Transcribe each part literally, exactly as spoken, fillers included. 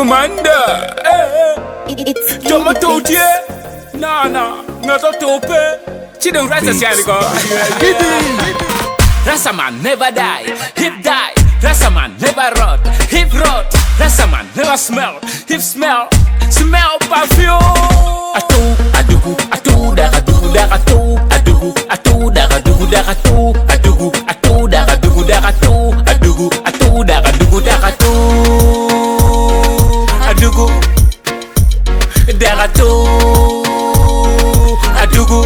Commander, Joma Totie, Nana, not a tope. She don't rest a Shanico. Rasaman never die, hip die. Rasaman never rot, hip rot. Rasaman never smell, hip smell, smell perfume. Atu, adugu, atu, da adugu, da atu, adugu, atu, da adugu, da atu, adugu, atu, da adugu, da atu, adugu, atu, da adugu, da atu, adugu, da atu, adugu.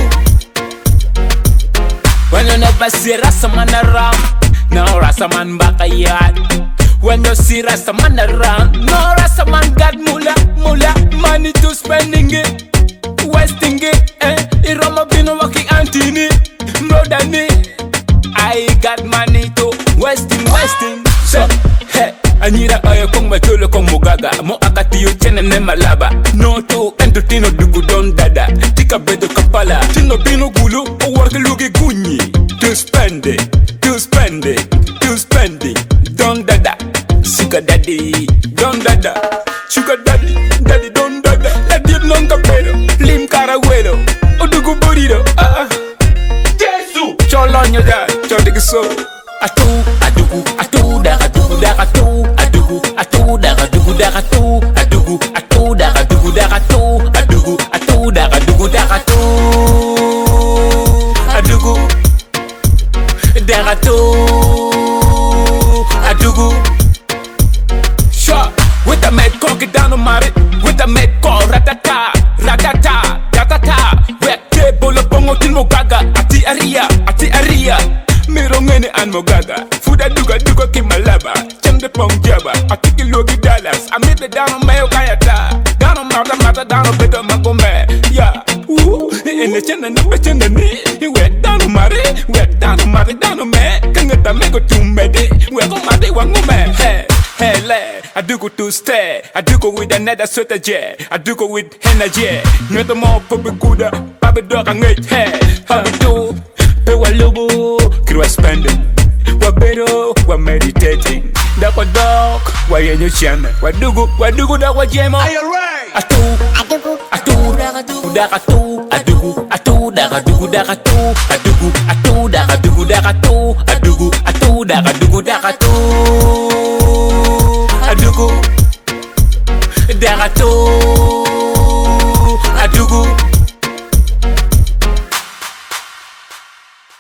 When you never see Rasaman around, now Rasaman back a yard. When you see Rasaman around, no Rasaman got mula, mula, money to spending it, wasting it, eh? Irama been working Antini, Mrodani. I got money to wasting, wasting. So, hey, Anira Oya Kong Matolo Kong Mugaga, Mo Akatiyo Chene Nemalaba, no to Entotino Dugu Don Dada, Tika Bedo Kapala, Tino Pino Gulu, O work Lugi Gunyi, to spend it, to spend it, to spend it, Don Dada. Sugar daddy, don dada. Sugar daddy, daddy don dada. La diep non capero, lim caraguelo. Odugu burrito, ah ah. Jesu, cholonyo da, chodig so. Atu, adugu, atu da adugu da atu, adugu, atu da adugu da atu, adugu, atu da adugu da atu, adugu, atu da adugu da atu, adugu, da atu, adugu. With a med cock it down on Marit, with a med call ratata, ratata, ratata. Wek te bolo bongo tin mogaga, ati aria, ati aria. Miro ngene an mogaga, fuda duga duga kimalaba, chem de pong jaba, ati kilogi dollars. I made the down on mayo kayata, down on mata mata down on beto magome. Yeah, ooh, in the chenda no be chenda ni. Wek down on Marit, wek down on Marit down on me. Kangeta mego tumede, wek on Marit wangume. Hey. Hele, I do go to stay. I do go with another strategy. I do go with energy. Not the more public good. Baby dog and great hair. How we do? Pay what lobo. Crew spending. What better? We're meditating. That what dog? Why in your channel? What do go? What do go? That what jam? Are you right? I do. I do go. I do. Da do. Da do. I do go. I do. Da do. Da do. I do go. I do. Da do. Da do. I do go. I do. Da do. Da do. Adugu, dagato.